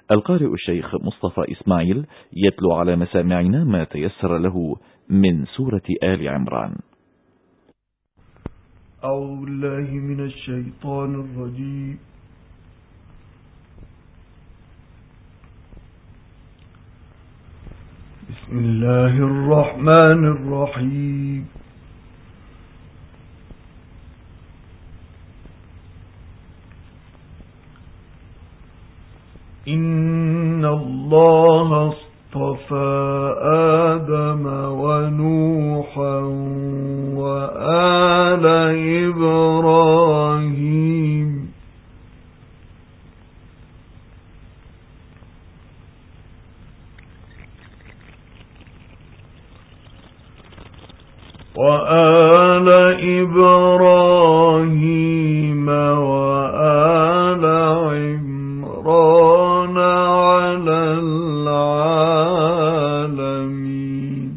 القارئ الشيخ مصطفى إسماعيل يتلو على مسامعنا ما تيسر له من سورة آل عمران. أعوذ بالله من الشيطان الرجيم. بسم الله الرحمن الرحيم. إن الله اصطفى آدم ونوحا وآل إبراهيم وآل عمران على العالمين.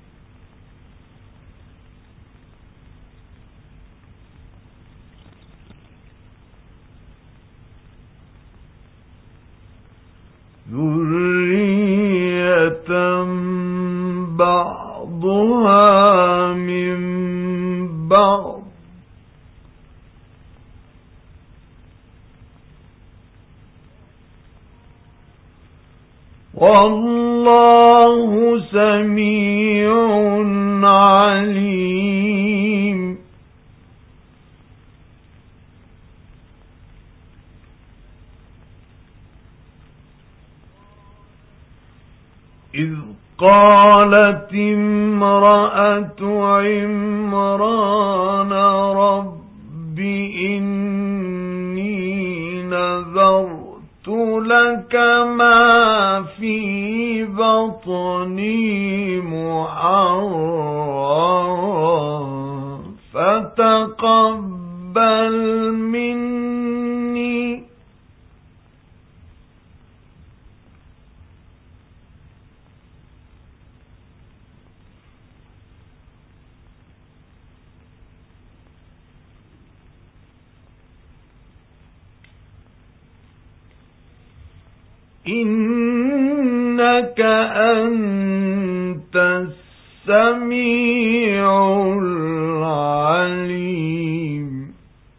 ذرية بعضها من بعض والله سميع عليم. إذ قالت امرأة عمران رب إني نذرت لك ما في بطني محررا فتقبل مني إنك أنت السميع العليم.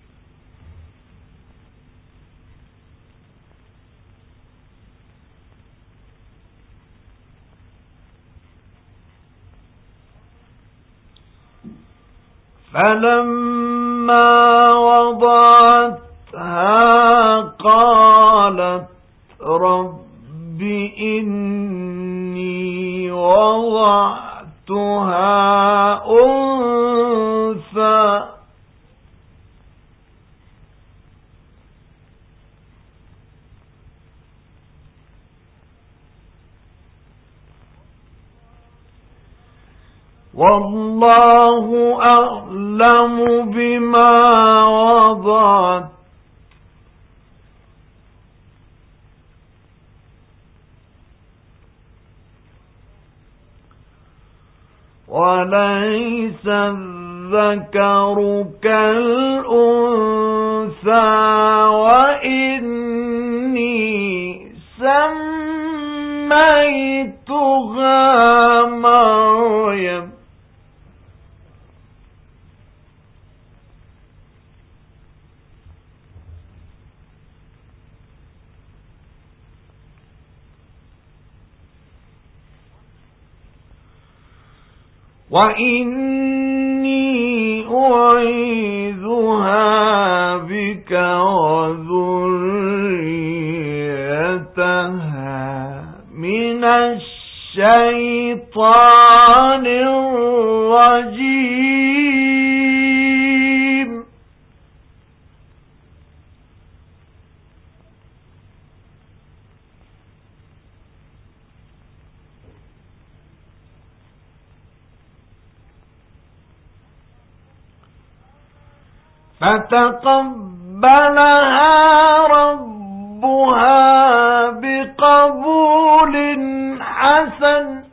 فلما وضعتها قالت رب إني وضعتها أنثى والله أعلم بما وضعت وليس الذكر كالأنثى وإني سميتها مريم وإني أعيذها بك وذريتها من الشيطان الرجيم. فتقبلها ربها بقبول حسن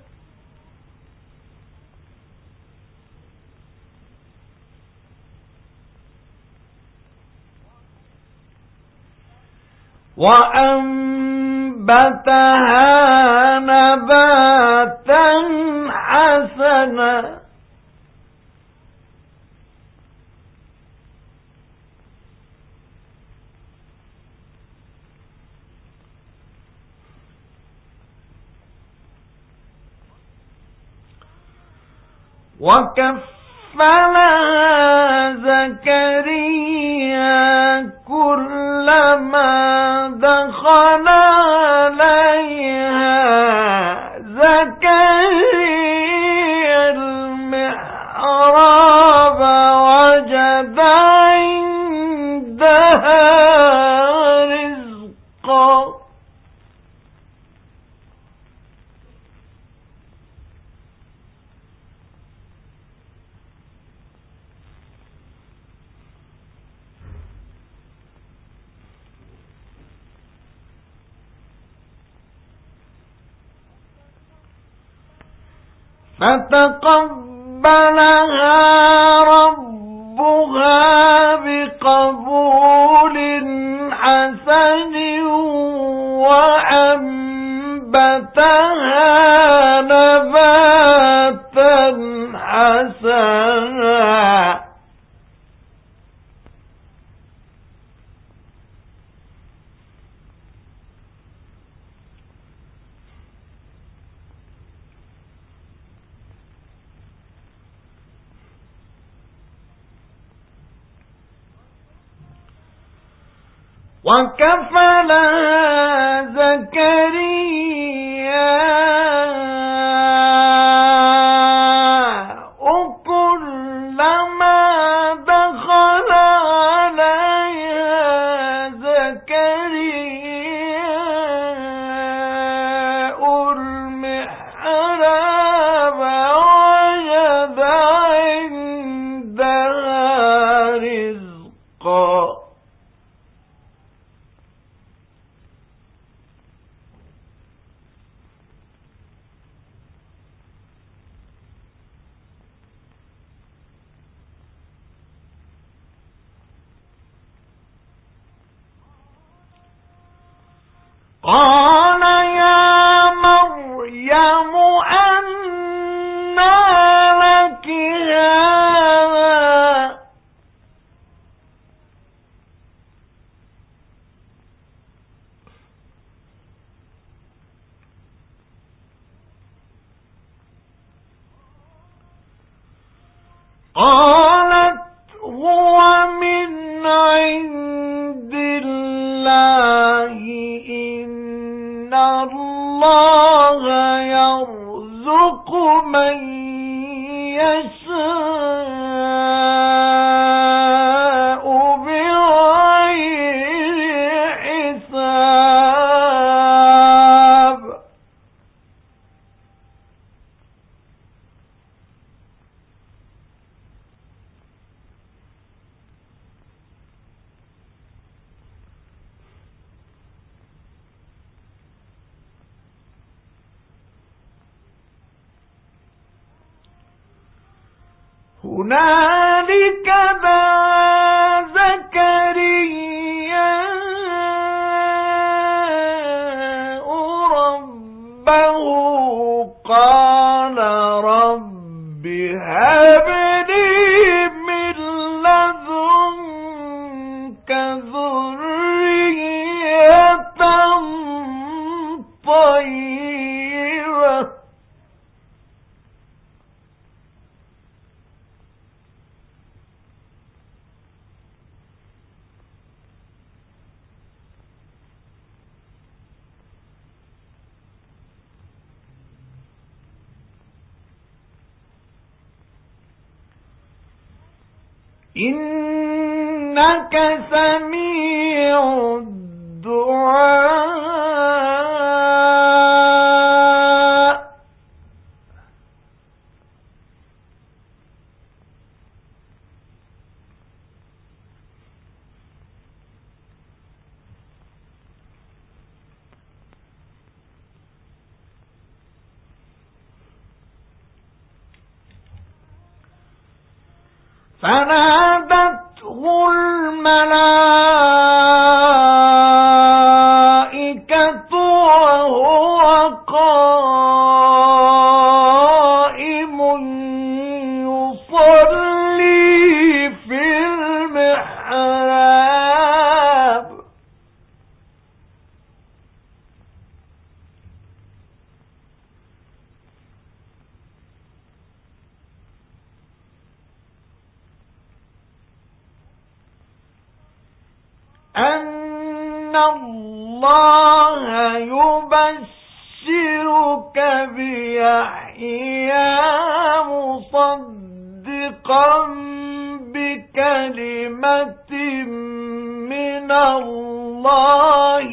وأنبتها فَأَنبَتَهَا نَبَاتًا حَسَنًا وَكَفَّلَهَا زَكَرِيَّا كُلَّمَا دَخَلَ عَلَيْهَا زَكَرِيَّا الْمِحْرَابَ وَجَدَ عِندَهَا رِزْقًا فَتَقَبَّلَهَا رَبُّهَا بِقَبُولٍ حَسَنٍ وَأَنبَتَهَا نَبَاتًا حَسَنًا وَكَفَلَهَا زَكَرِيَّا كُلَّمَا دَخَلَ عَلَيْهَا زَكَرِيَّا الْمِحْرَابَ وَجَدَ عِندَهَا رِزْقًا قَالَ يَا مَرْيَمُ أَنَّىٰ لَكِ هَٰذَا ۖ قَالَتْ هُوَ مِنْ عِندِ اللَّهِ إِنَّ اللَّهَ يَرْزُقُ مَن يَشَاءُ بِغَيْرِ حِسَابٍ هُنَالِكَ دَعَا زَكَرِيَّا رَبَّهُ قَالَ رَبِّ هَبْ لِي مِن لَّدُنكَ ذُرِّيَّةً طَيِّبَةً إِنَّكَ سَمِيعُ الدُّعَاءِ فَنَادَتْهُ الْمَلَائِكَةُ أن الله يبشرك بيحيى مصدقا بكلمة من الله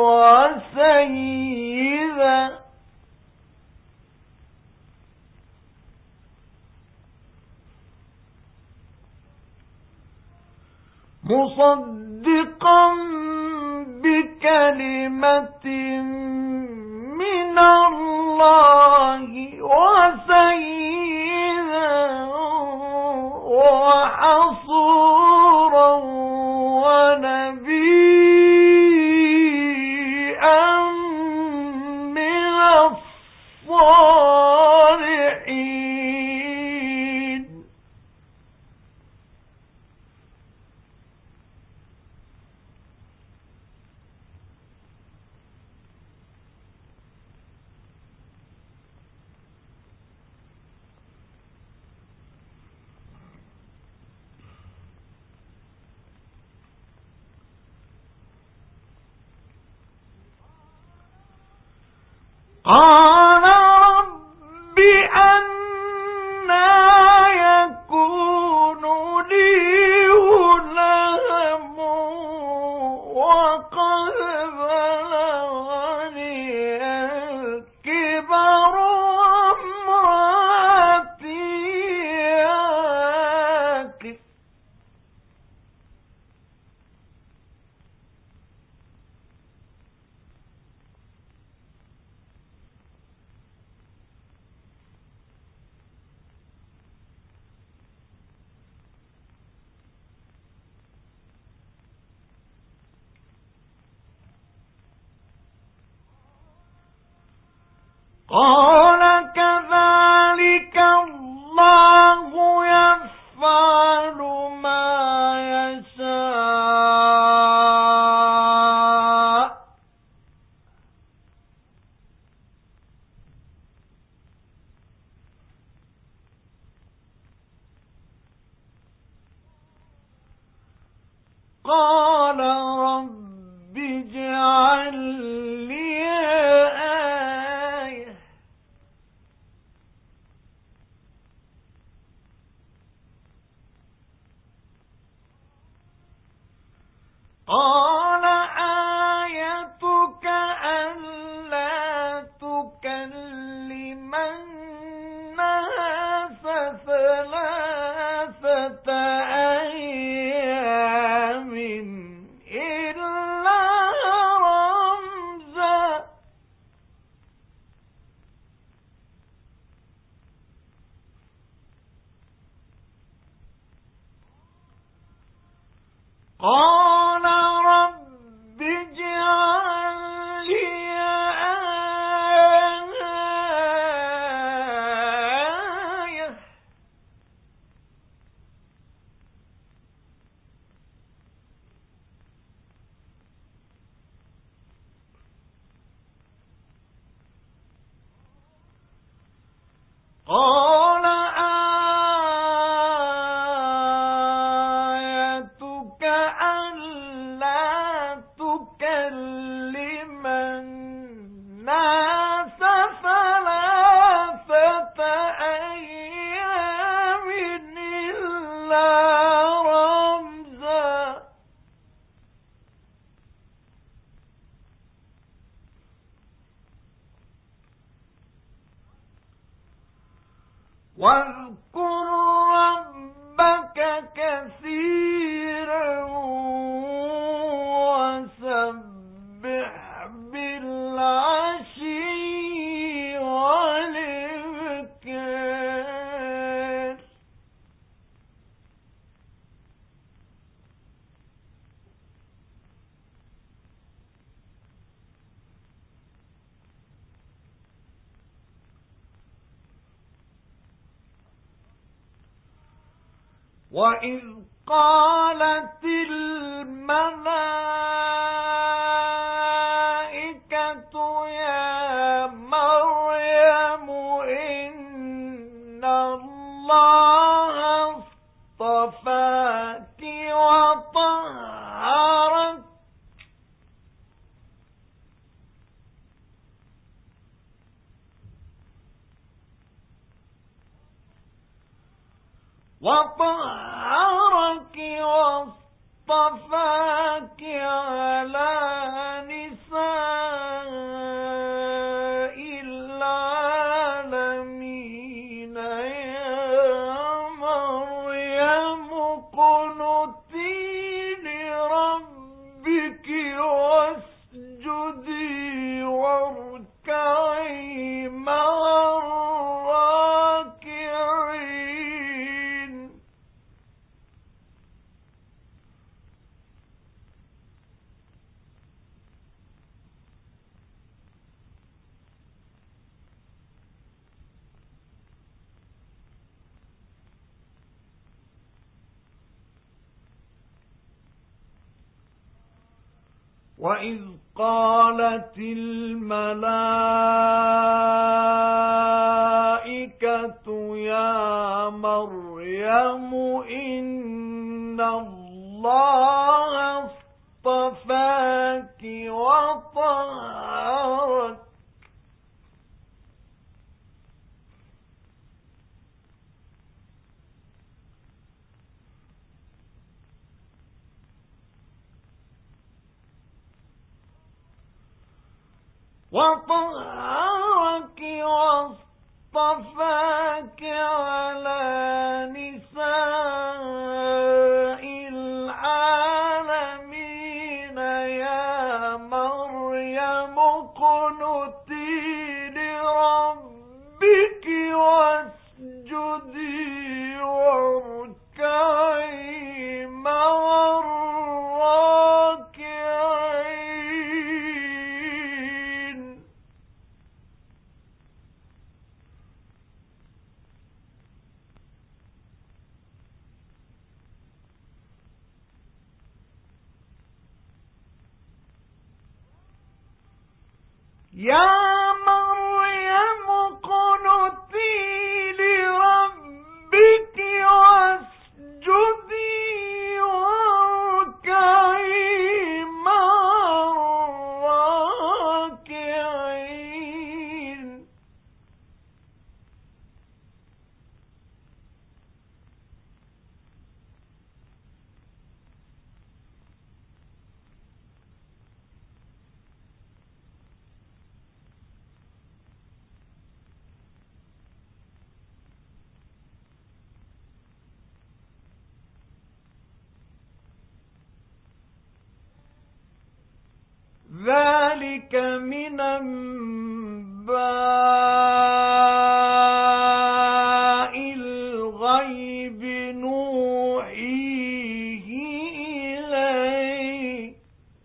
وسيدا وحصورا ونبيا من الصالحين. قال رب أنى يكون لي غلام وقد بلغني الكبر وامرأتي عاقر. قال كذلك الله يفعل ما يشاء. قال رب اجعل لي آية قال آيتك ألا تكلم الناس ثلاثة أيام إلا رمزا. قال رب اجعل لي آية قال آيتك ألا تكلم الناس ثلاثة أيام إلا رمزا. واذكر ربك كثيرا وسبح بالعشي والإبكار. وإذ قالت الملائكة يا مريم إن الله اصطفاك وطهرك وطهرك واصطفاك على نساء العالمين يا مريم اقنتي لربك واسجدي واركعي مع الراكعين. وَإِذْ قَالَتِ الْمَلَائِكَةُ يَا مَرْيَمُ إِنَّ اللَّهَ اصْطَفَاكِ وَطَهَّرَكِ واصطفاك على نساء العالمين يا مريم اقنتي لربك واسجدي واركعي مع الراكعين. يا مريم اقنتي لربك واسجدي واركعي مع الراكعين. ذلك من أنباء الغيب نوحيه إليك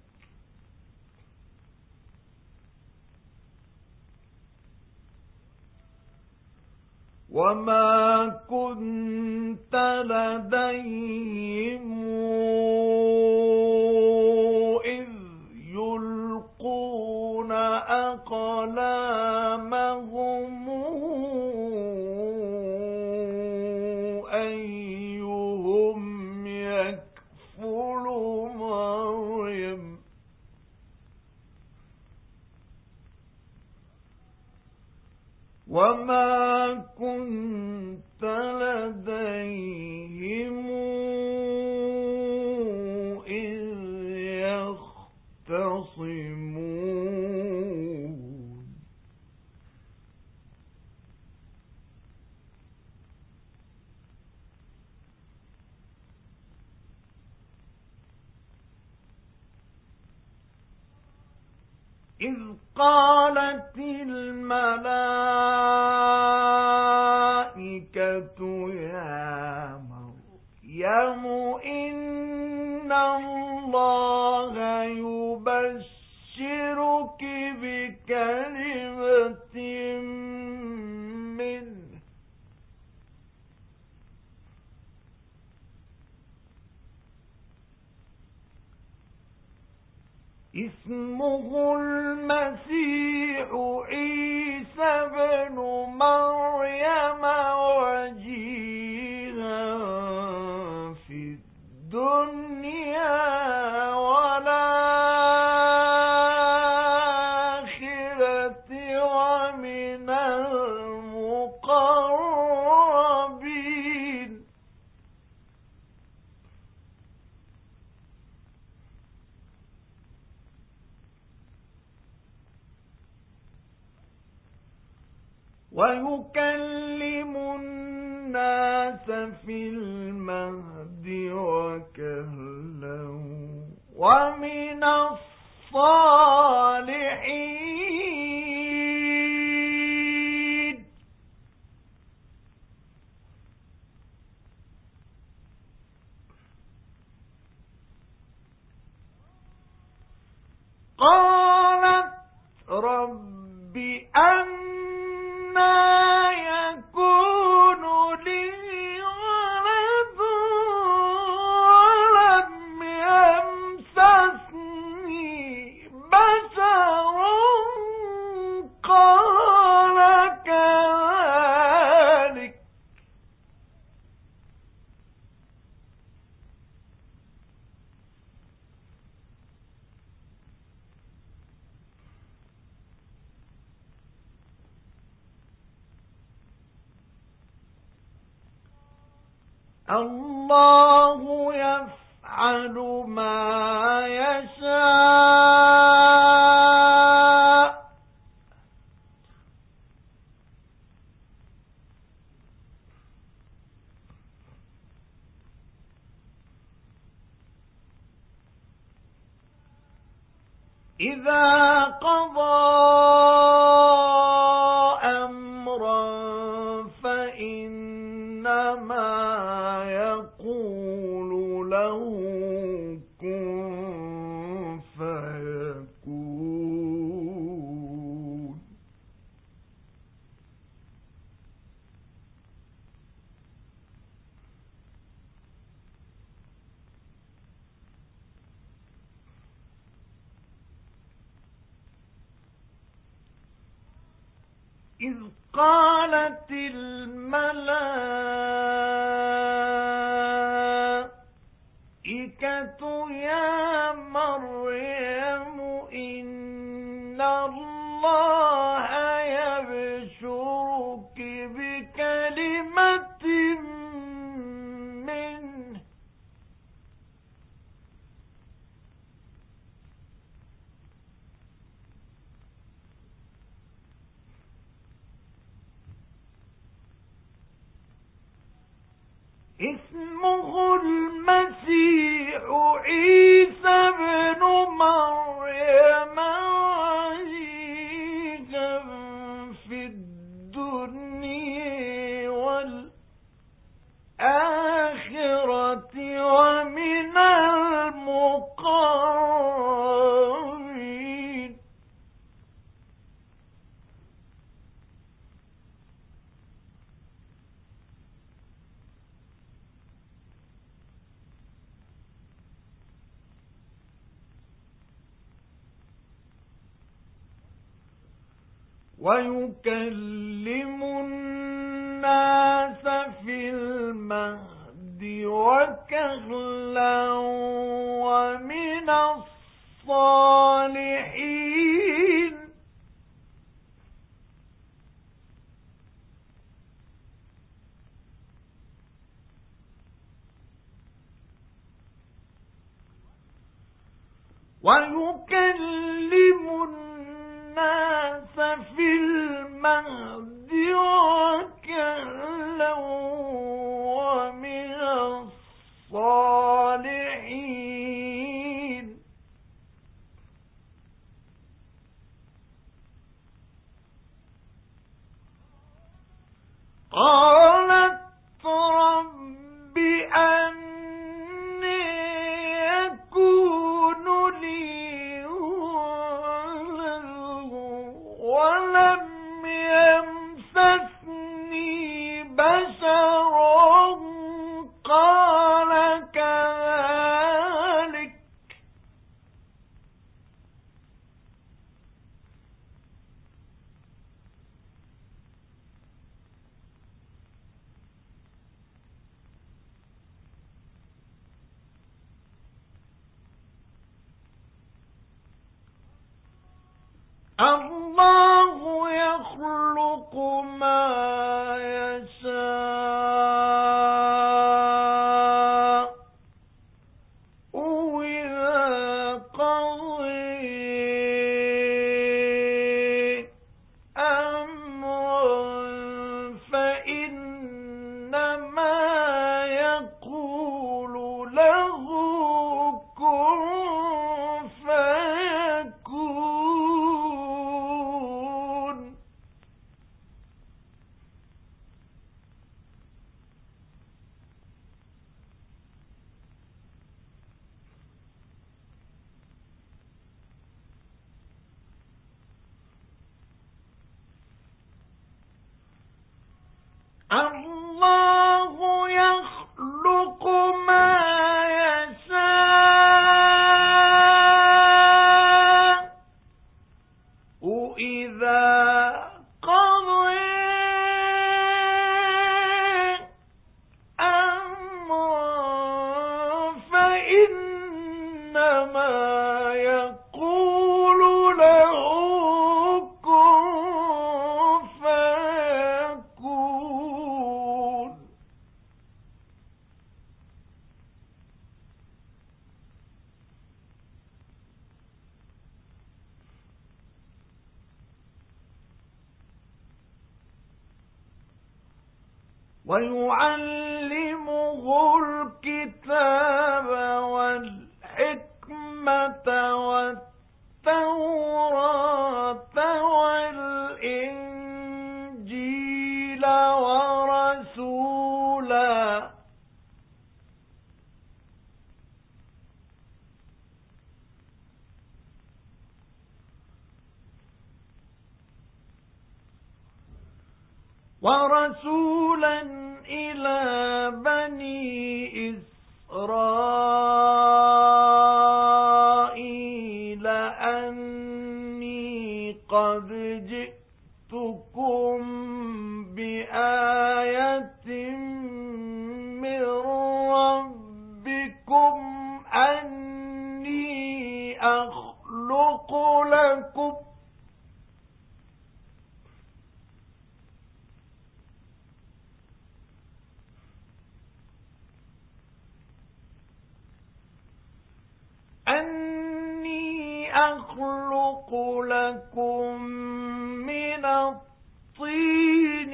وما كنت لديهم يلقون أقلامهم أيهم يكفل مريم وما كنت لديهم إذ يختصمون. إذ قالت الملائكة يا مريم إن الله يبشرك بكلمة منه اسمه المسيح عيسى بن مريم وجيها في الدنيا والآخرة ومن المقربين. ويكلم الناس في المهد وكهلا ومن الصالحين. قالت رب أنى يكون لي ولد ولم يمسسني بشر قال كذلك الله يفعل ما يشاء. إذا قضى أمرا فإنما يقول له كن فيكون. إذ قالت الملائكة يا مريم إن الله يبشرك بكلمة منه اسمه المسيح عيسى بن مريم وجيها في الدنيا والآخرة ومن المقربين. ويكلم الناس في المهد وكهلا ومن الصالحين. ويكلم الناس في المهد وكهلا ومن الصالحين. قالت رب أني يكون لي ولد ولم يمسسني بشر قال كذلك الله يخلق ما يشاء وإذا قضى أمرا الله يخلق ما يشاء إذا قضى أمرا فإنما يقول له كن فيكون. ويعلمه الكتاب والحكمة والتوراة والإنجيل ورسولا إلى بني إسرائيل أني قد جئتكم بآية من ربكم أني أخلق لكم من الطين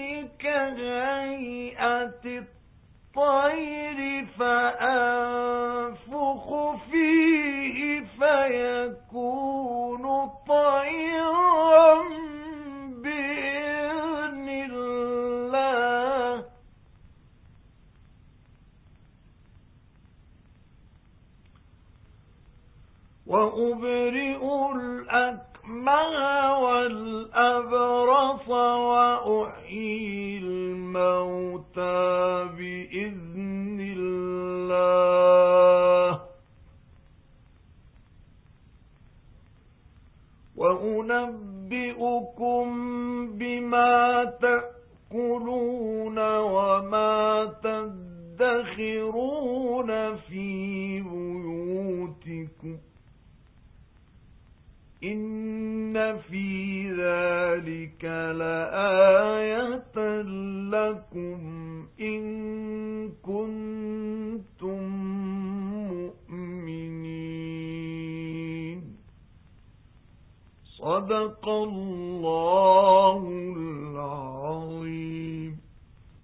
كهيئة الطير فأنفخ فيه فيكون طيرا بإذن الله وأبرئ الأكمه والأبرص وأحيي الموتى بإذن الله وأنبئكم بما تأكلون وما تدخرون في بيوتكم إن في ذلك لآية لكم إن كنتم مؤمنين. صدق الله العظيم.